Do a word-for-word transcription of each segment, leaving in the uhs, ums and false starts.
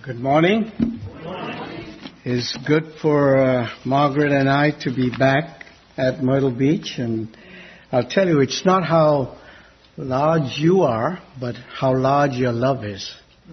Good morning. Good morning. It's good for uh, Margaret and I to be back at Myrtle Beach, and I'll tell you, it's not how large you are, but how large your love is.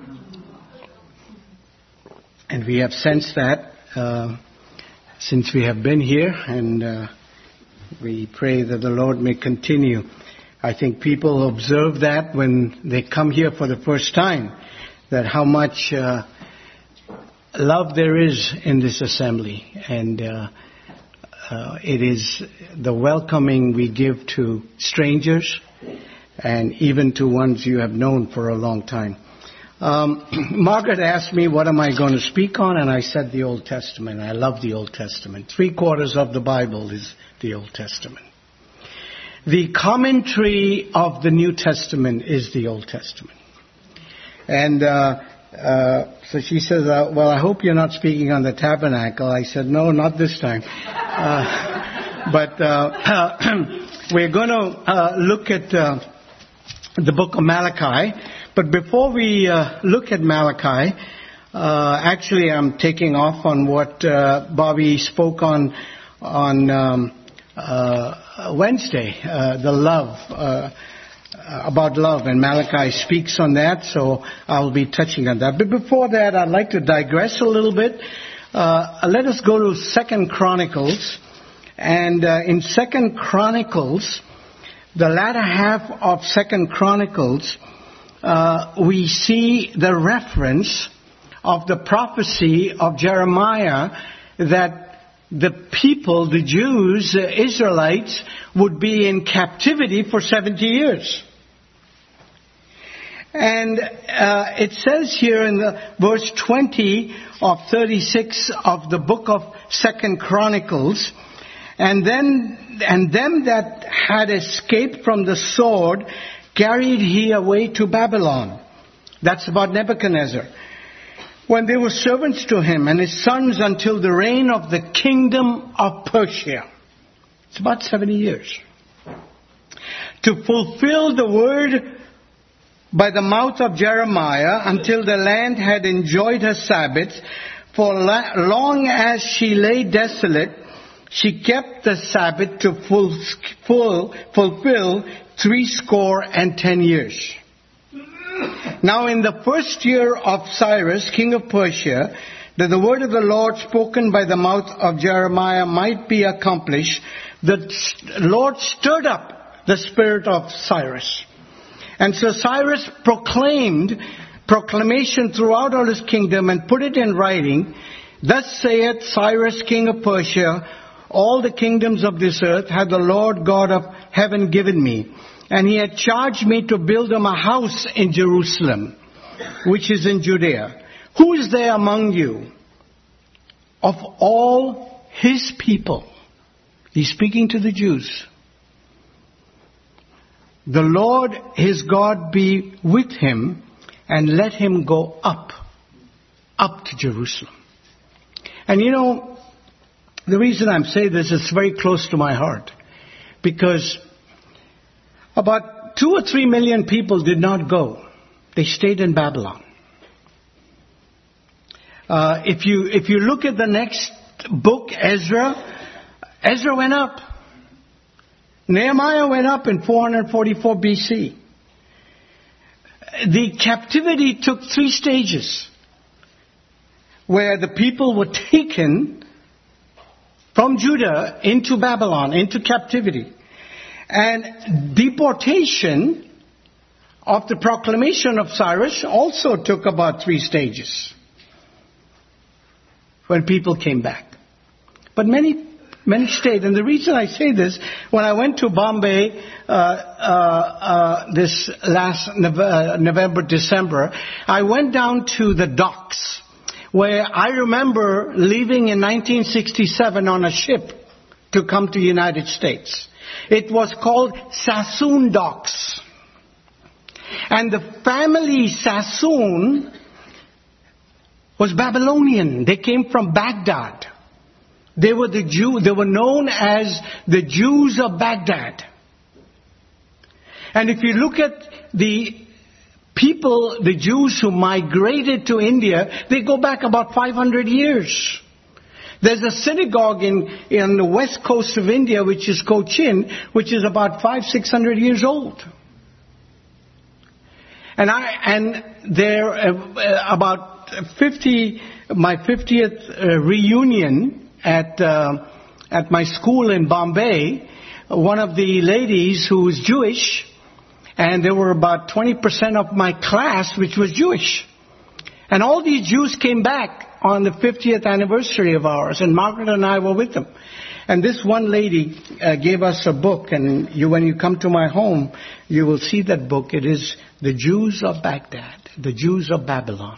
And we have sensed that uh, since we have been here, and uh, we pray that the Lord may continue. I think people observe that when they come here for the first time, that how much uh, love there is in this assembly, and uh, uh, it is the welcoming we give to strangers and even to ones you have known for a long time. Um, Margaret asked me, what am I going to speak on? And I said the Old Testament. I love the Old Testament. Three quarters of the Bible is the Old Testament. The commentary of the New Testament is the Old Testament. And uh, uh, so she says, uh, well, I hope you're not speaking on the tabernacle. I said, no, not this time. Uh, but uh, we're going to uh, look at uh, the book of Malachi. But before we uh, look at Malachi, uh, actually I'm taking off on what uh, Bobby spoke on on um, uh, Wednesday, uh, the love, uh, about love, and Malachi speaks on that, so I'll be touching on that. But before that, I'd like to digress a little bit. Uh, let us go to Second Chronicles, and uh, in Second Chronicles, the latter half of Second Chronicles, Uh, we see the reference of the prophecy of Jeremiah that the people, the Jews, the Israelites, would be in captivity for seventy years. And uh, it says here in the verse twenty of thirty-six of the book of Second Chronicles, and then and them that had escaped from the sword carried he away to Babylon. That's about Nebuchadnezzar. When they were servants to him and his sons until the reign of the kingdom of Persia. It's about seventy years. To fulfill the word by the mouth of Jeremiah until the land had enjoyed her Sabbath, for long as she lay desolate, she kept the Sabbath to full, full, fulfill three score and ten years. Now in the first year of Cyrus, king of Persia, that the word of the Lord spoken by the mouth of Jeremiah might be accomplished, the Lord stirred up the spirit of Cyrus. And so Cyrus proclaimed proclamation throughout all his kingdom and put it in writing. Thus saith Cyrus, king of Persia, all the kingdoms of this earth hath the Lord God of heaven given me. And he had charged me to build him a house in Jerusalem, which is in Judea. Who is there among you of all his people? He's speaking to the Jews. The Lord his God be with him, and let him go up, up to Jerusalem. And you know, the reason I'm saying this is very close to my heart, because about two or three million people did not go. They stayed in Babylon. Uh, if you if you look at the next book, Ezra, Ezra went up. Nehemiah went up in four forty-four B C. The captivity took three stages, where the people were taken from Judah into Babylon, into captivity. And deportation of the proclamation of Cyrus also took about three stages when people came back. But many, many stayed. And the reason I say this, when I went to Bombay uh, uh, uh, this last November, December, I went down to the docks, where I remember leaving in nineteen sixty-seven on a ship to come to the United States. It was called Sassoon Docks. And the family Sassoon was Babylonian. They came from Baghdad. They were the Jew, they were known as the Jews of Baghdad. And if you look at the people, the Jews who migrated to India, they go back about five hundred years. There's a synagogue in, in the west coast of India, which is Cochin, which is about five, six hundred years old. And I, and there, uh, about fifty, my fiftieth uh, reunion at, uh, at my school in Bombay, one of the ladies who was Jewish, and there were about twenty percent of my class which was Jewish. And all these Jews came back on the fiftieth anniversary of ours, and Margaret and I were with them. And this one lady uh, gave us a book, and you, when you come to my home, you will see that book. It is The Jews of Baghdad, The Jews of Babylon.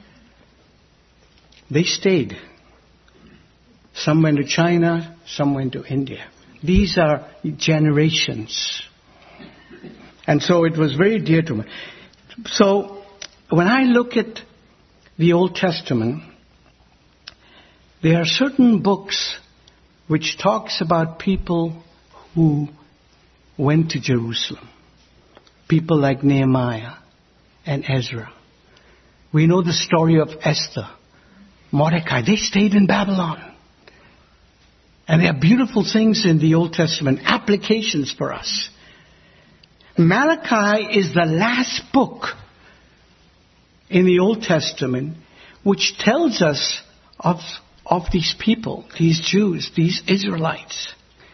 They stayed. Some went to China, some went to India. These are generations. And so it was very dear to me. So when I look at the Old Testament, there are certain books which talks about people who went to Jerusalem. People like Nehemiah and Ezra. We know the story of Esther, Mordecai. They stayed in Babylon. And there are beautiful things in the Old Testament, applications for us. Malachi is the last book in the Old Testament which tells us of of these people, these Jews, these Israelites.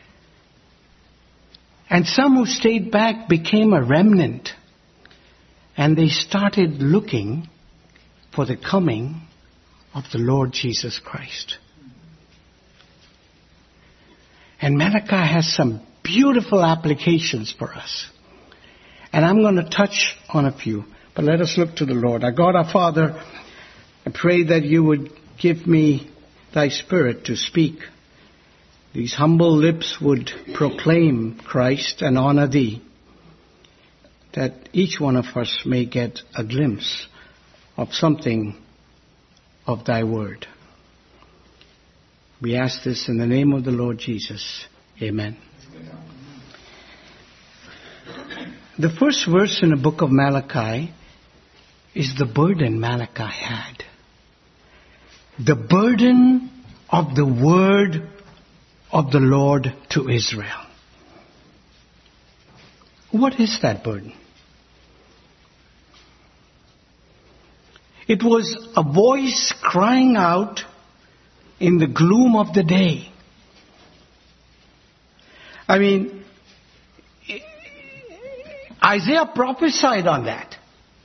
And some who stayed back became a remnant. And they started looking for the coming of the Lord Jesus Christ. And Malachi has some beautiful applications for us. And I'm going to touch on a few. But let us look to the Lord. Our God, our Father, I pray that you would give me thy Spirit to speak. These humble lips would proclaim Christ and honor thee, that each one of us may get a glimpse of something of thy word. We ask this in the name of the Lord Jesus. Amen. The first verse in the book of Malachi is the burden Malachi had. The burden of the word of the Lord to Israel. What is that burden? It was a voice crying out in the gloom of the day. I mean, Isaiah prophesied on that.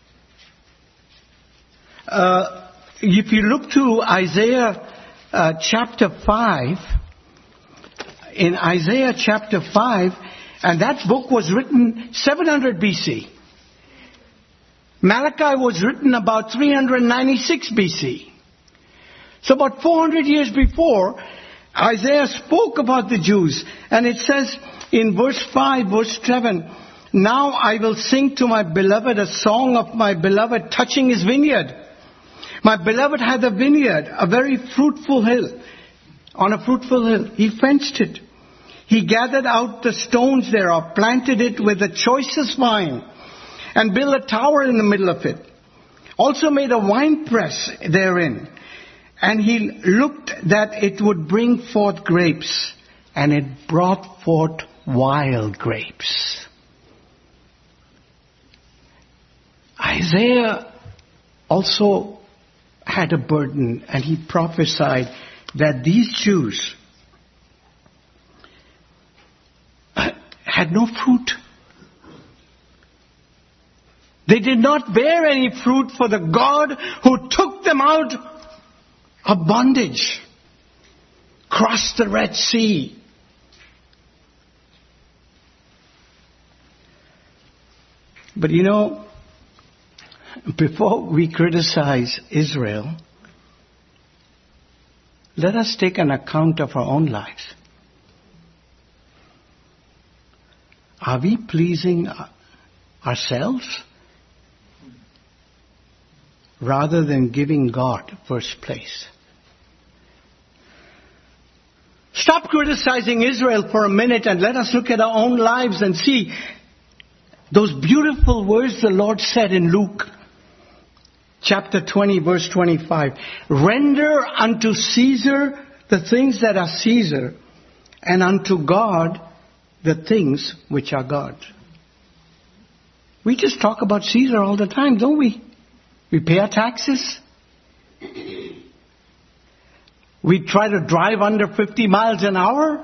Uh, if you look to Isaiah uh, chapter five, in Isaiah chapter five, and that book was written seven hundred B C. Malachi was written about three hundred ninety-six B C. So about four hundred years before, Isaiah spoke about the Jews. And it says in verse five, verse seven, now I will sing to my beloved a song of my beloved touching his vineyard. My beloved had a vineyard, a very fruitful hill. On a fruitful hill. He fenced it. He gathered out the stones thereof, planted it with the choicest vine, and built a tower in the middle of it. Also made a winepress therein. And he looked that it would bring forth grapes, and it brought forth wild grapes. Isaiah also had a burden, and he prophesied that these Jews had no fruit. They did not bear any fruit for the God who took them out of bondage, crossed the Red Sea. But you know, before we criticize Israel, let us take an account of our own lives. Are we pleasing ourselves rather than giving God first place? Stop criticizing Israel for a minute and let us look at our own lives and see, Those beautiful words the Lord said in Luke chapter twenty, verse twenty-five. Render unto Caesar the things that are Caesar, and unto God the things which are God. We just talk about Caesar all the time, don't we? We pay our taxes. We try to drive under fifty miles an hour.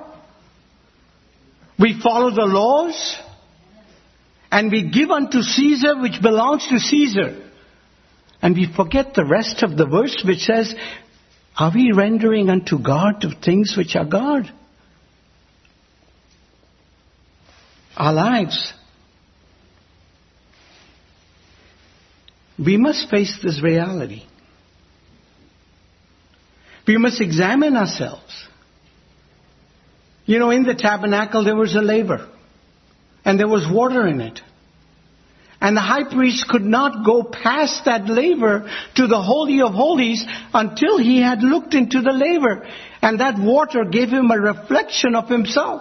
We follow the laws. And we give unto Caesar which belongs to Caesar. And we forget the rest of the verse which says, are we rendering unto God the things which are God? Our lives. We must face this reality. We must examine ourselves. You know, in the tabernacle there was a laver. And there was water in it. And the high priest could not go past that laver to the Holy of Holies until he had looked into the laver. And that water gave him a reflection of himself.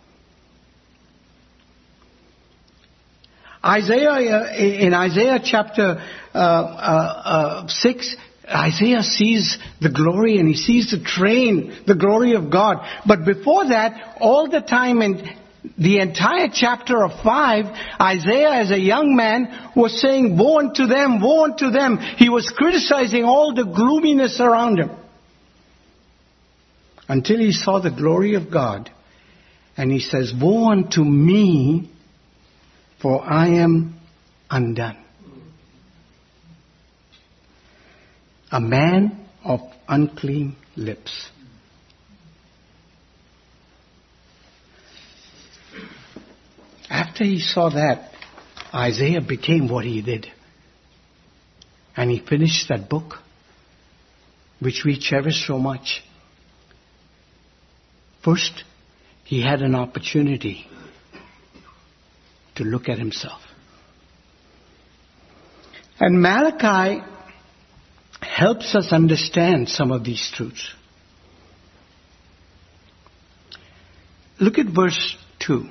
Isaiah, in Isaiah chapter uh, uh, uh, six, Isaiah sees the glory and he sees the train, the glory of God. But before that, all the time in the entire chapter of five, Isaiah as a young man was saying, woe unto them, woe unto them. He was criticizing all the gloominess around him. Until he saw the glory of God. And he says, woe unto me, for I am undone. A man of unclean lips. After he saw that, Isaiah became what he did. And he finished that book, which we cherish so much. First, he had an opportunity to look at himself. And Malachi helps us understand some of these truths. Look at verse two.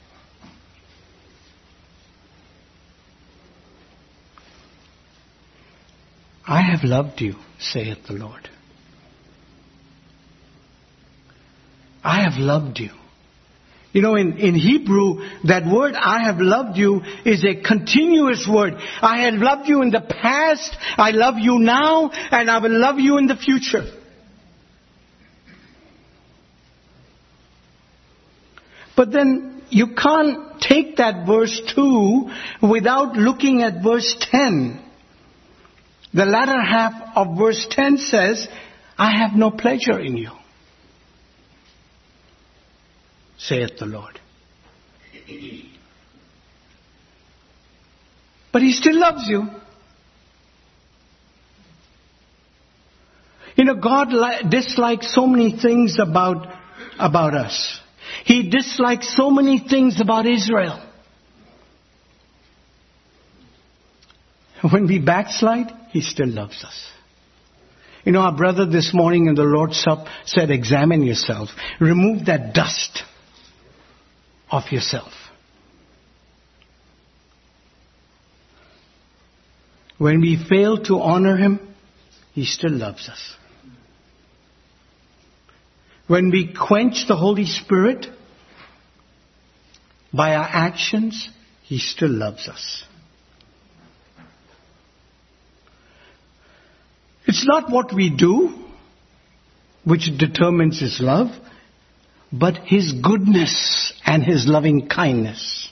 I have loved you, saith the Lord. I have loved you. You know, in, in Hebrew, that word, I have loved you, is a continuous word. I have loved you in the past, I love you now, and I will love you in the future. But then you can't take that verse two without looking at verse ten. The latter half of verse ten says, I have no pleasure in you, saith the Lord. But He still loves you. You know, God li- dislikes so many things about, about us. He dislikes so many things about Israel. When we backslide, He still loves us. You know, our brother this morning in the Lord's Supper said, examine yourself. Remove that dust of yourself. When we fail to honor Him, He still loves us. When we quench the Holy Spirit by our actions, He still loves us. It's not what we do which determines His love, but His goodness and His loving kindness.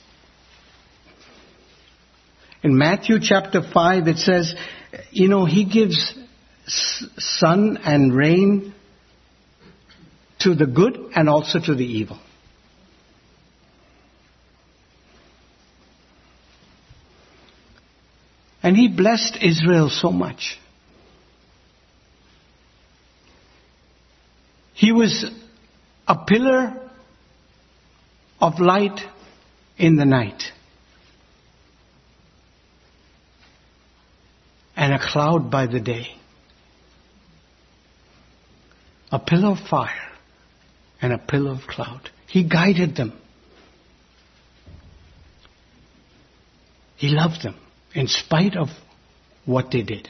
In Matthew chapter five it says, you know, He gives sun and rain to the good and also to the evil. And He blessed Israel so much. He was a pillar of light in the night and a cloud by the day. A pillar of fire and a pillar of cloud. He guided them. He loved them in spite of what they did.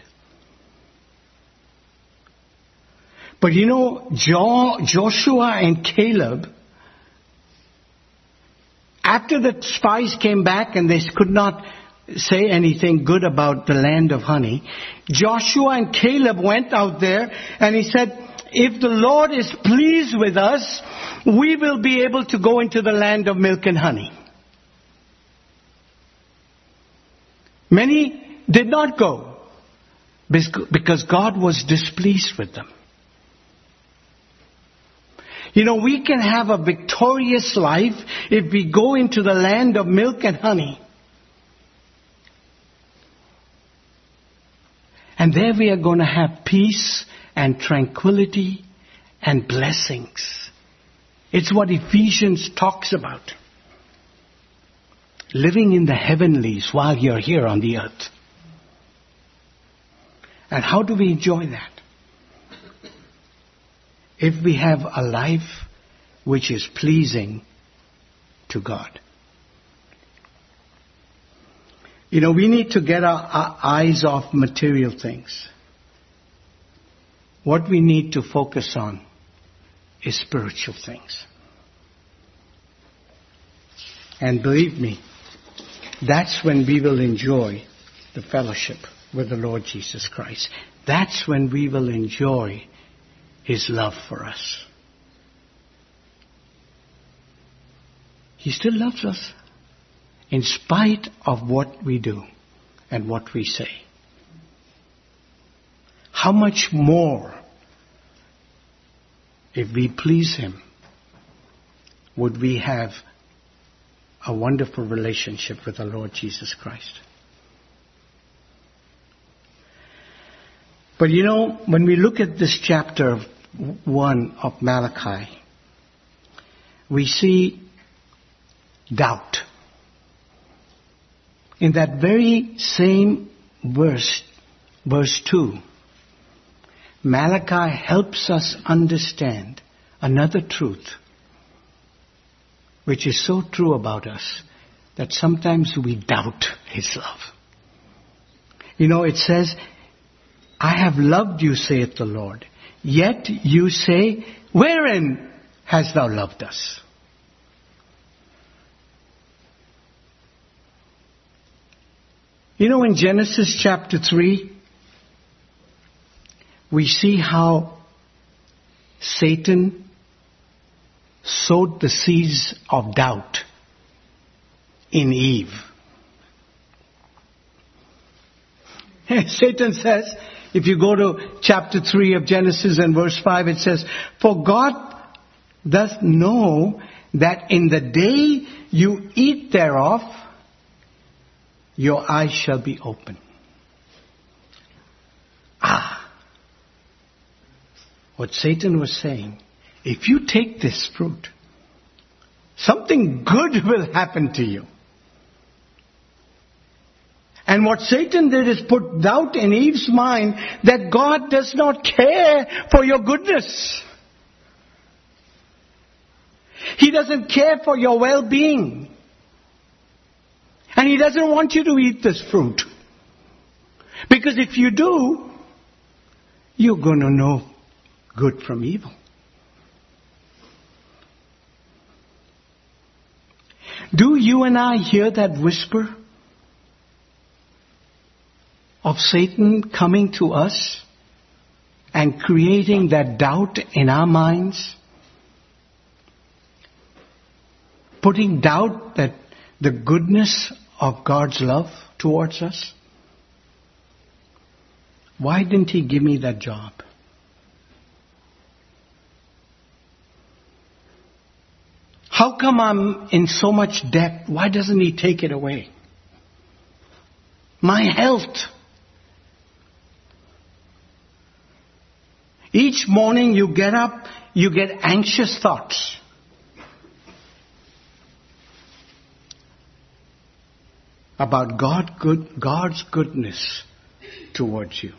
But you know, jo- Joshua and Caleb, after the spies came back and they could not say anything good about the land of honey, Joshua and Caleb went out there and he said, if the Lord is pleased with us, we will be able to go into the land of milk and honey. Many did not go because God was displeased with them. You know, we can have a victorious life if we go into the land of milk and honey. And there we are going to have peace and tranquility and blessings. It's what Ephesians talks about. Living in the heavenlies while you're here on the earth. And how do we enjoy that? If we have a life which is pleasing to God. You know, we need to get our, our eyes off material things. What we need to focus on is spiritual things. And believe me, that's when we will enjoy the fellowship with the Lord Jesus Christ. That's when we will enjoy His love for us. He still loves us in spite of what we do and what we say. How much more, if we please Him, would we have a wonderful relationship with the Lord Jesus Christ? But you know, when we look at this chapter one of Malachi, we see doubt. In that very same verse, verse two, Malachi helps us understand another truth, which is so true about us, that sometimes we doubt His love. You know, it says, I have loved you, saith the Lord. Yet you say, wherein hast thou loved us? You know, in Genesis chapter three, we see how Satan sowed the seeds of doubt in Eve. Satan says, if you go to chapter three of Genesis and verse five, it says, for God does know that in the day you eat thereof, your eyes shall be open. Ah! What Satan was saying, if you take this fruit, something good will happen to you. And what Satan did is put doubt in Eve's mind that God does not care for your goodness. He doesn't care for your well-being. And He doesn't want you to eat this fruit. Because if you do, you're going to know good from evil. Do you and I hear that whisper of Satan coming to us and creating that doubt in our minds? Putting doubt that the goodness of God's love towards us? Why didn't He give me that job? How come I'm in so much debt? Why doesn't He take it away? My health. Each morning you get up, you get anxious thoughts. About God good, God's goodness towards you.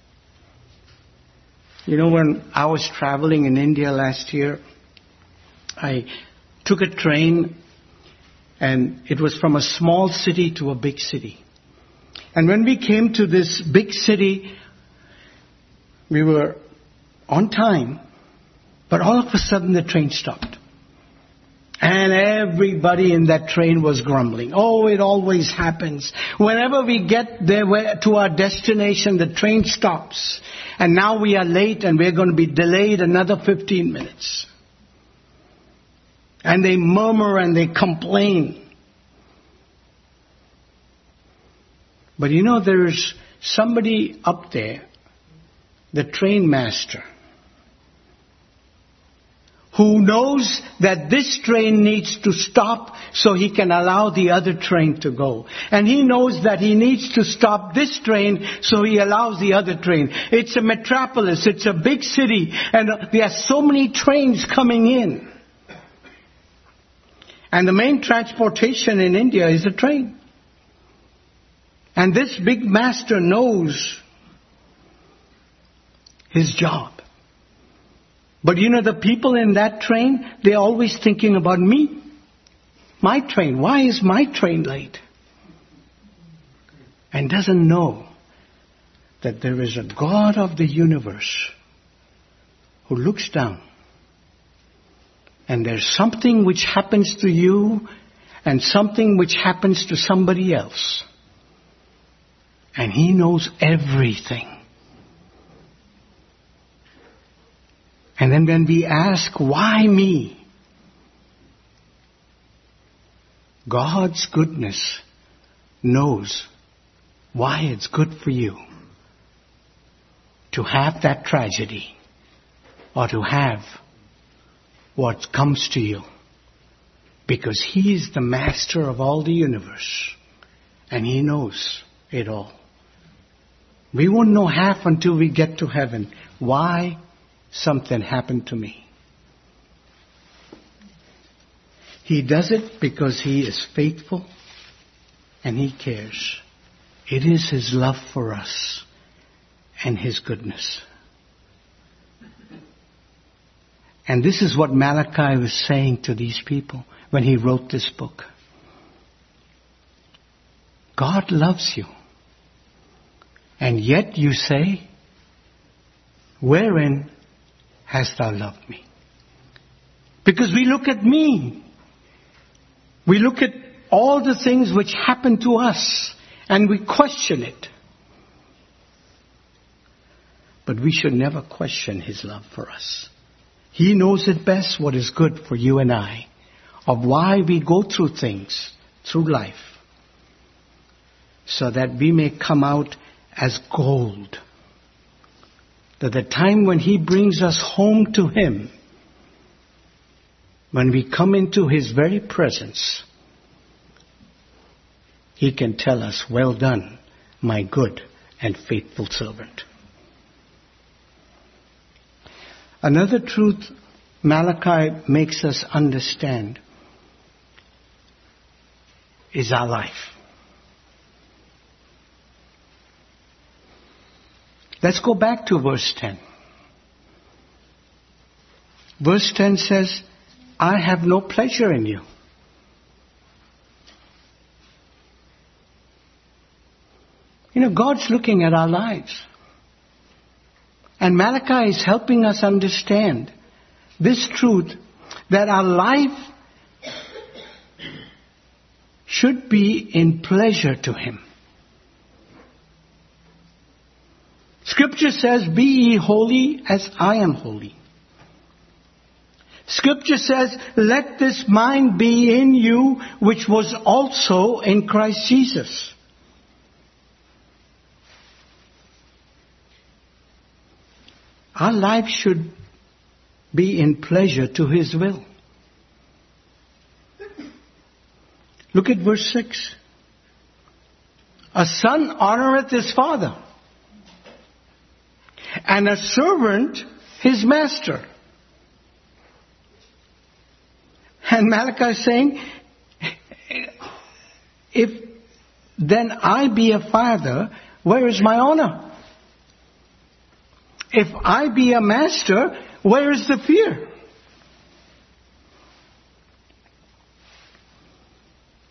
You know, when I was traveling in India last year, I took a train And it was from a small city to a big city. And when we came to this big city, we were on time, but all of a sudden the train stopped. And everybody in that train was grumbling. Oh, it always happens. Whenever we get there to our destination, the train stops. And now we are late and we're going to be delayed another fifteen minutes. And they murmur and they complain. But you know, there's somebody up there, the train master, who knows that this train needs to stop so he can allow the other train to go. And he knows that he needs to stop this train so he allows the other train. It's a metropolis, it's a big city, and there are so many trains coming in. And the main transportation in India is a train. And this big master knows his job. But you know, the people in that train, they're always thinking about me. My train. Why is my train late? And doesn't know that there is a God of the universe who looks down. And there's something which happens to you and something which happens to somebody else. And He knows everything. And then when we ask, why me? God's goodness knows why it's good for you to have that tragedy or to have what comes to you. Because He is the master of all the universe and He knows it all. We won't know half until we get to heaven. Why something happened to me? He does it because He is faithful and He cares. It is His love for us and His goodness. And this is what Malachi was saying to these people when he wrote this book. God loves you. And yet you say, wherein hast thou loved me? Because we look at me. We look at all the things which happen to us and we question it. But we should never question His love for us. He knows it best what is good for you and I, of why we go through things, through life, so that we may come out as gold. That the time when He brings us home to Him, when we come into His very presence, He can tell us, well done, my good and faithful servant. Another truth Malachi makes us understand is our life. Let's go back to verse ten. Verse ten says, I have no pleasure in you. You know, God's looking at our lives. And Malachi is helping us understand this truth, that our life should be in pleasure to Him. Scripture says, be ye holy as I am holy. Scripture says, let this mind be in you, which was also in Christ Jesus. Our life should be in pleasure to His will. Look at verse six. A son honoreth his father, and a servant his master. And Malachi is saying, if then I be a father, where is my honor? If I be a master, where is the fear?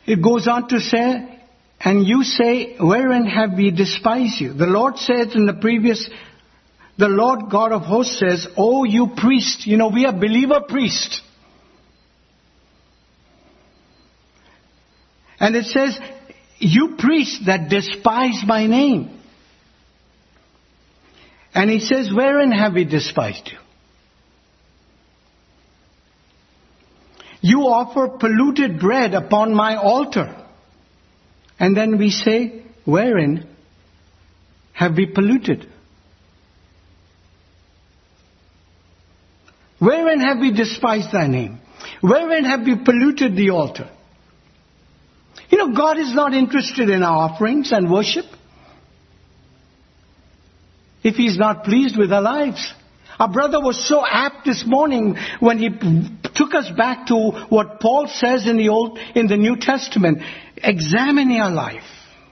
it goes on to say, and you say, wherein have we despised you? The Lord says in the previous, the Lord God of hosts says, oh, you priest, you know, we are believer priests. And it says, you priests that despise my name. And he says, wherein have we despised you? You offer polluted bread upon my altar. And then we say, wherein have we polluted? Wherein have we despised thy name? Wherein have we polluted the altar? You know, God is not interested in our offerings and worship if He's not pleased with our lives. Our brother was so apt this morning when he took us back to what Paul says in the Old, in the New Testament. Examine your life.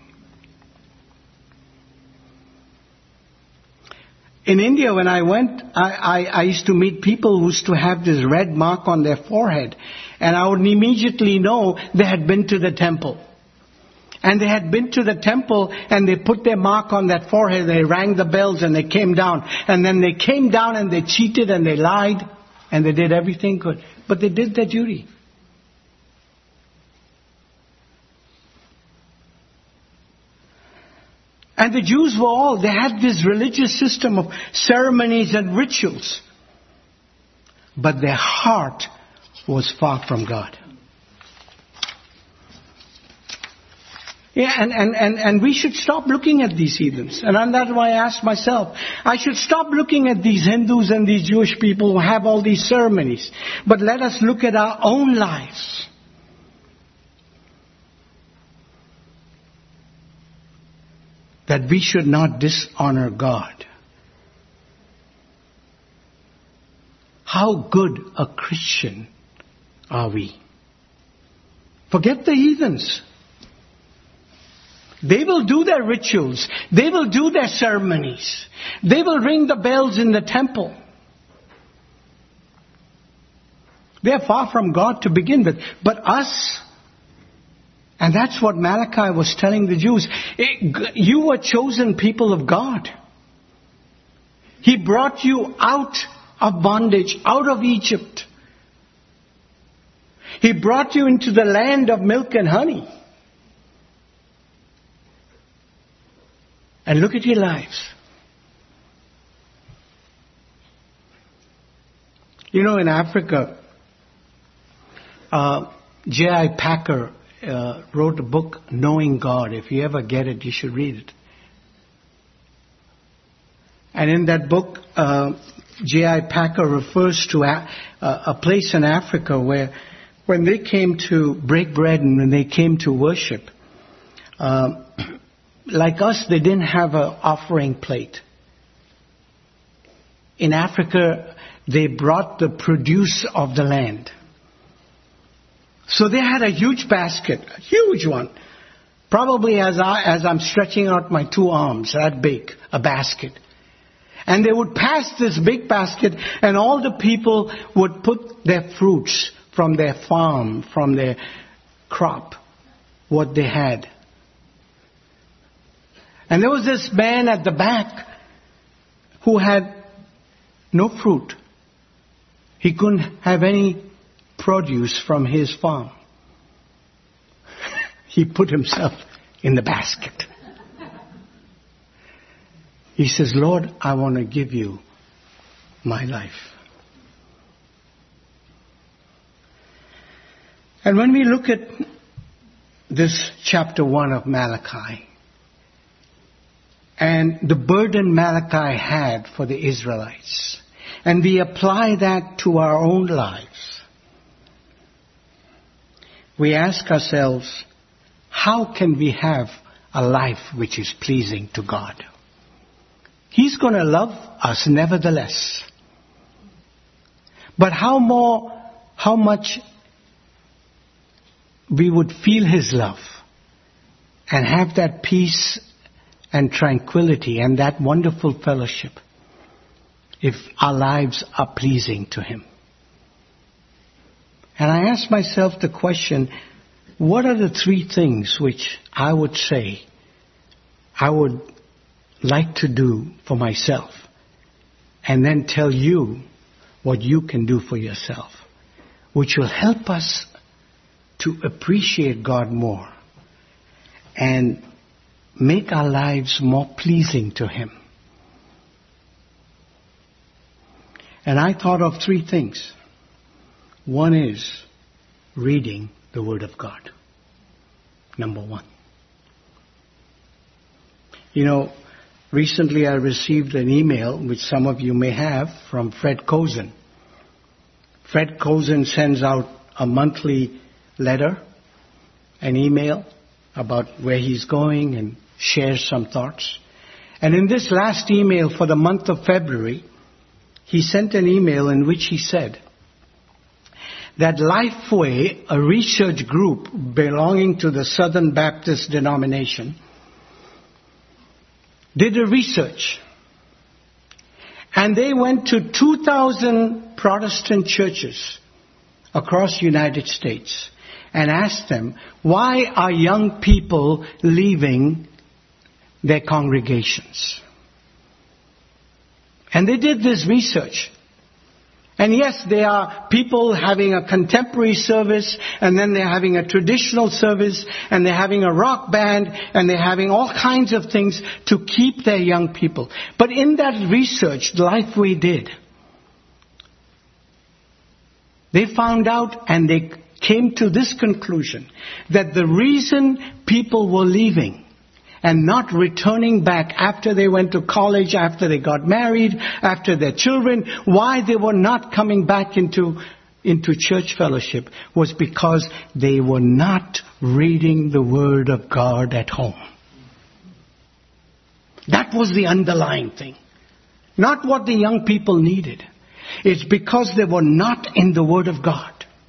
In India, when I went, I, I, I used to meet people who used to have this red mark on their forehead. And I would immediately know they had been to the temple. And they had been to the temple and they put their mark on that forehead. They rang the bells and they came down. And then they came down and they cheated and they lied. And they did everything good. But they did their duty. And the Jews were all, they had this religious system of ceremonies and rituals. But their heart was far from God. Yeah, and, and, and, and we should stop looking at these heathens. And that's why I asked myself, I should stop looking at these Hindus and these Jewish people who have all these ceremonies. But let us look at our own lives. That we should not dishonor God. How good a Christian are we? Forget the heathens. They will do their rituals. They will do their ceremonies. They will ring the bells in the temple. They are far from God to begin with. But us, and that's what Malachi was telling the Jews, you were chosen people of God. He brought you out of bondage, out of Egypt. He brought you into the land of milk and honey. And look at your lives. You know, in Africa, uh, J I Packer uh, wrote a book, Knowing God. If you ever get it, you should read it. And in that book, uh, J I Packer refers to a, a place in Africa where when they came to break bread and when they came to worship, uh, like us, they didn't have an offering plate. In Africa, they brought the produce of the land. So they had a huge basket, a huge one. Probably as, I, as I'm stretching out my two arms, that big, a basket. And they would pass this big basket and all the people would put their fruits from their farm, from their crop, what they had. And there was this man at the back who had no fruit. He couldn't have any produce from his farm. He put himself in the basket. He says, Lord, I want to give you my life. And when we look at this chapter one of Malachi, and the burden Malachi had for the Israelites, and we apply that to our own lives, we ask ourselves, how can we have a life which is pleasing to God? He's going to love us nevertheless. But how more, how much we would feel His love and have that peace and tranquility and that wonderful fellowship if our lives are pleasing to Him. And I ask myself the question, what are the three things which I would say I would like to do for myself, and then tell you what you can do for yourself, which will help us to appreciate God more and make our lives more pleasing to Him. And I thought of three things. One is reading the Word of God. Number one. You know, recently I received an email, which some of you may have, from Fred Cozen. Fred Cozen sends out a monthly letter, an email about where he's going, and shares some thoughts. And in this last email for the month of February, he sent an email in which he said that Lifeway, a research group belonging to the Southern Baptist denomination, did a research. And they went to two thousand Protestant churches across the United States and asked them, why are young people leaving their congregations? And they did this research. And yes, there are people having a contemporary service, and then they're having a traditional service, and they're having a rock band, and they're having all kinds of things to keep their young people. But in that research, Lifeway did, they found out and they came to this conclusion, that the reason people were leaving and not returning back after they went to college, after they got married, after their children, why they were not coming back into, into church fellowship was because they were not reading the Word of God at home. That was the underlying thing. Not what the young people needed. It's because they were not in the Word of God.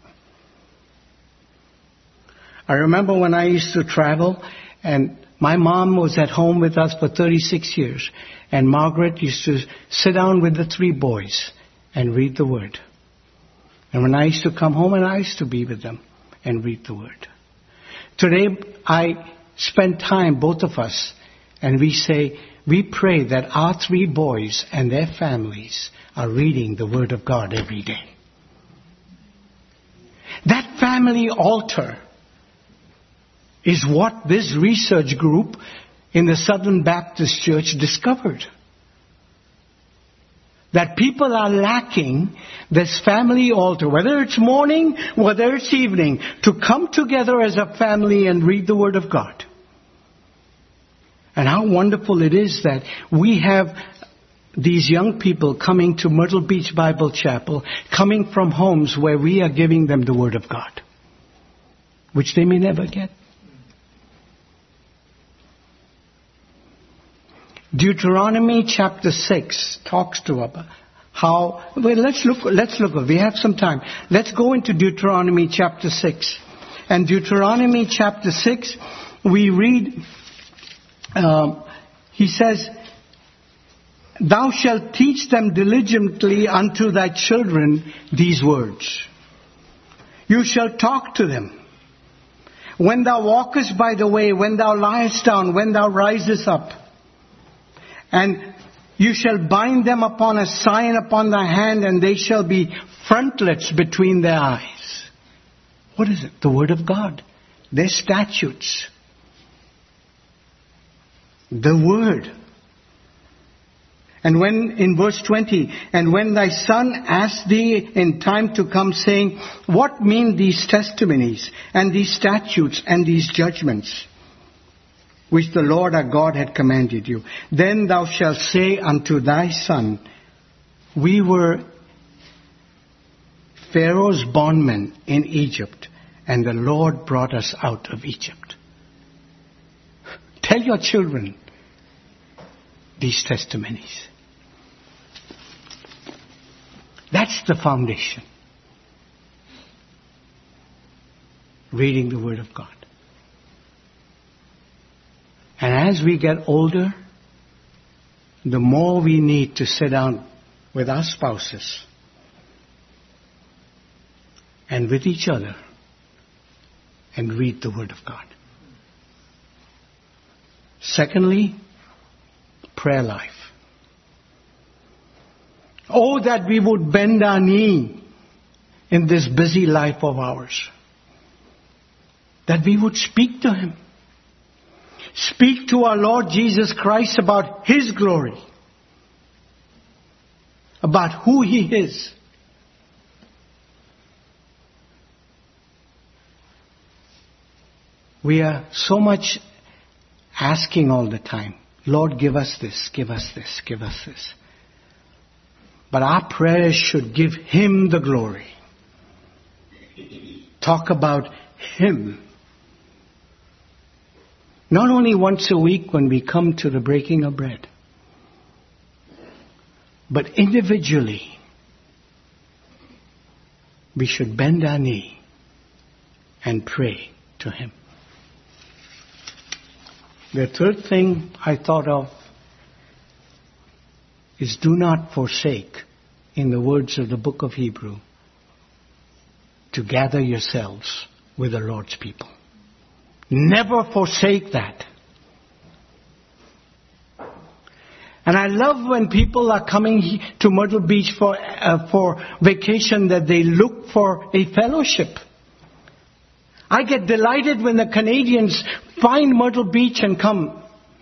I remember when I used to travel, and my mom was at home with us for thirty-six years. And Margaret used to sit down with the three boys and read the Word. And when I used to come home, and I used to be with them and read the Word. Today, I spend time, both of us, and we say, we pray that our three boys and their families are reading the Word of God every day. That family altar is what this research group in the Southern Baptist Church discovered. That people are lacking this family altar, whether it's morning, whether it's evening, to come together as a family and read the Word of God. And how wonderful it is that we have these young people coming to Myrtle Beach Bible Chapel, coming from homes where we are giving them the Word of God, which they may never get. Deuteronomy chapter six talks to about how, well, let's look, let's look, we have some time. Let's go into Deuteronomy chapter six. And Deuteronomy chapter six, we read, um, he says, thou shalt teach them diligently unto thy children these words. You shall talk to them. When thou walkest by the way, when thou liest down, when thou risest up. And you shall bind them upon a sign upon thy hand, and they shall be frontlets between their eyes. What is it? The Word of God. Their statutes. The Word. And when, in verse twenty, and when thy son asks thee in time to come, saying, what mean these testimonies, and these statutes, and these judgments, which the Lord our God had commanded you? Then thou shalt say unto thy son, we were Pharaoh's bondmen in Egypt, and the Lord brought us out of Egypt. Tell your children these testimonies. That's the foundation. Reading the Word of God. And as we get older, the more we need to sit down with our spouses and with each other and read the Word of God. Secondly, prayer life. Oh, that we would bend our knee in this busy life of ours. That we would speak to Him. Speak to our Lord Jesus Christ about His glory. About who He is. We are so much asking all the time, Lord, give us this, give us this, give us this. But our prayers should give Him the glory. Talk about Him. Not only once a week when we come to the breaking of bread, but individually, we should bend our knee and pray to Him. The third thing I thought of is do not forsake, in the words of the book of Hebrew, to gather yourselves with the Lord's people. Never forsake that. And I love when people are coming to Myrtle Beach for uh, for vacation that they look for a fellowship. I get delighted when the Canadians find Myrtle Beach and come.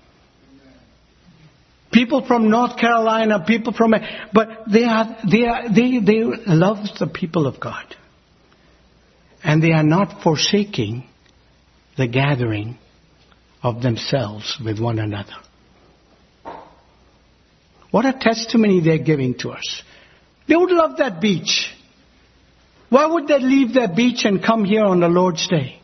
People from North Carolina, people from, but they are, they are, they, they love the people of God. And they are not forsaking the gathering of themselves with one another. What a testimony they're giving to us. They would love that beach. Why would they leave their beach and come here on the Lord's Day?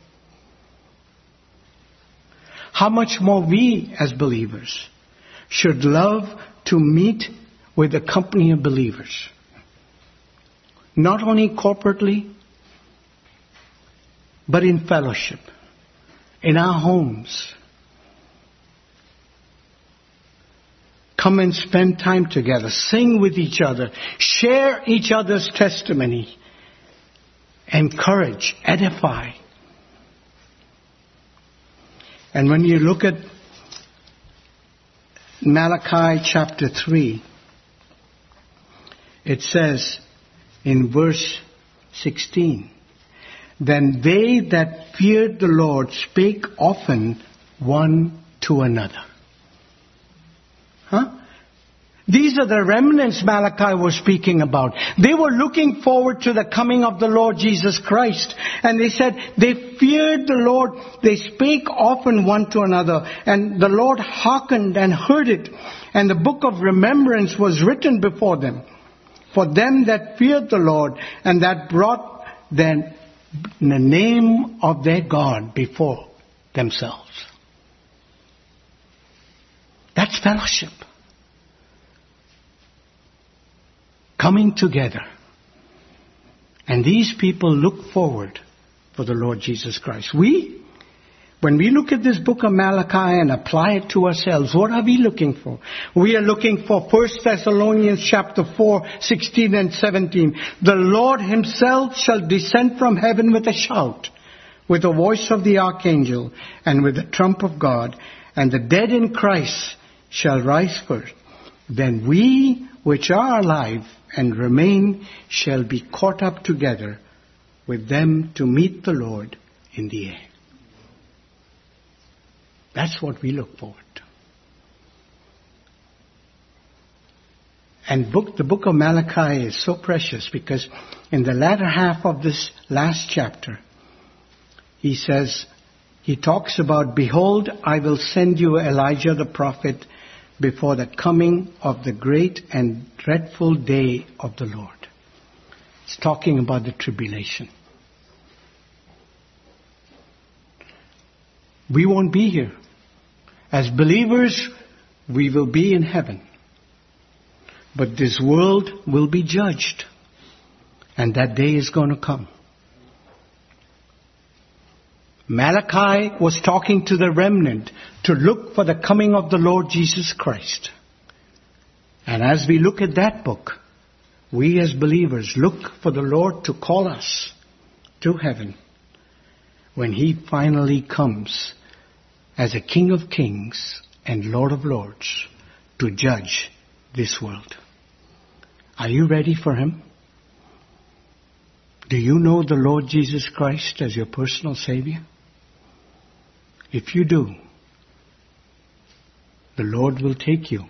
How much more we as believers should love to meet with a company of believers. Not only corporately, but in fellowship, in our homes. Come and spend time together, sing with each other, share each other's testimony, encourage, edify. And when you look at Malachi chapter three, it says in verse sixteen, then they that feared the Lord spake often one to another. Huh? These are the remnants Malachi was speaking about. They were looking forward to the coming of the Lord Jesus Christ. And they said they feared the Lord. They spake often one to another. And the Lord hearkened and heard it. And the book of remembrance was written before them. For them that feared the Lord and that brought then the name of their God before themselves. That's fellowship. Coming together. And these people look forward for the Lord Jesus Christ. We, when we look at this book of Malachi and apply it to ourselves, what are we looking for? We are looking for First Thessalonians chapter four, sixteen and seventeen. The Lord Himself shall descend from heaven with a shout, with the voice of the archangel, and with the trump of God, and the dead in Christ shall rise first. Then we which are alive and remain shall be caught up together with them to meet the Lord in the air. That's what we look forward to. And book, the book of Malachi is so precious because in the latter half of this last chapter, he says, he talks about, behold, I will send you Elijah the prophet before the coming of the great and dreadful day of the Lord. It's talking about the tribulation. We won't be here. As believers, we will be in heaven. But this world will be judged. And that day is going to come. Malachi was talking to the remnant to look for the coming of the Lord Jesus Christ. And as we look at that book, we as believers look for the Lord to call us to heaven. when He finally comes as a King of Kings and Lord of Lords to judge this world. Are you ready for Him? Do you know the Lord Jesus Christ as your personal Savior? If you do, the Lord will take you,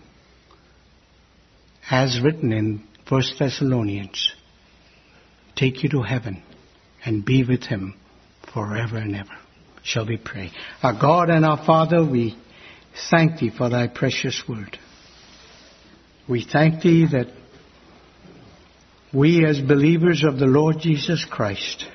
as written in First Thessalonians, take you to heaven and be with Him forever and ever. Shall we pray? Our God and our Father, we thank Thee for Thy precious word. We thank Thee that we as believers of the Lord Jesus Christ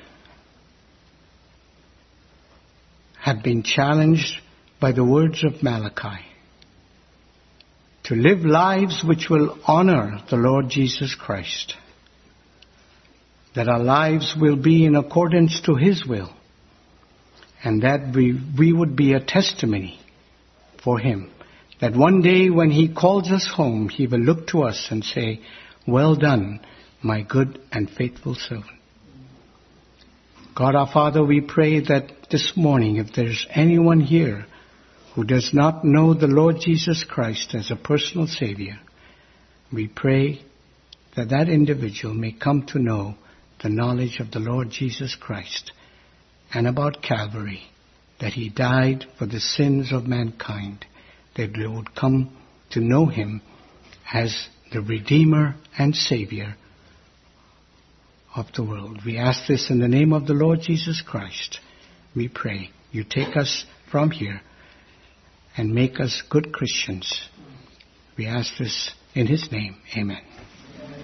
have been challenged by the words of Malachi to live lives which will honor the Lord Jesus Christ, that our lives will be in accordance to His will, and that we, we would be a testimony for Him, that one day when He calls us home, He will look to us and say, well done, my good and faithful servant. God our Father, we pray that this morning, if there's anyone here who does not know the Lord Jesus Christ as a personal Savior, we pray that that individual may come to know the knowledge of the Lord Jesus Christ and about Calvary, that He died for the sins of mankind, that they would come to know Him as the Redeemer and Savior of the world. We ask this in the name of the Lord Jesus Christ. We pray You take us from here and make us good Christians. We ask this in His name. Amen.